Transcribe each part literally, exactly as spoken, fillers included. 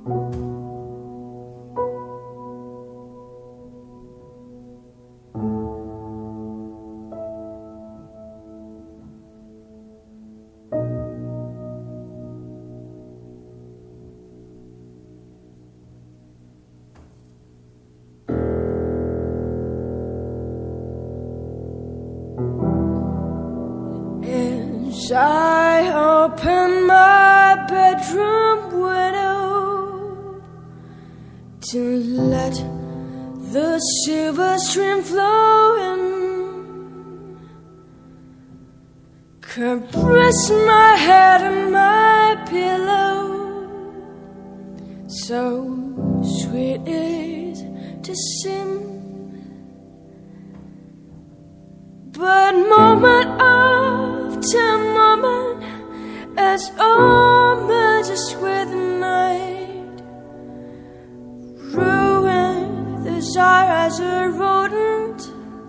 As I open my bedroom window to let the silver stream flow in, caress my head and my pillow, so sweet it to sing. But moment after moment, as all merges with the night, ruined desire as a rodent,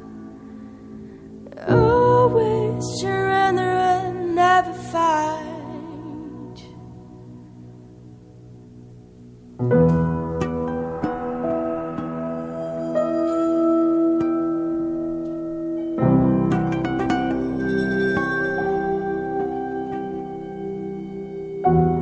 always surrender and never fight. Thank you.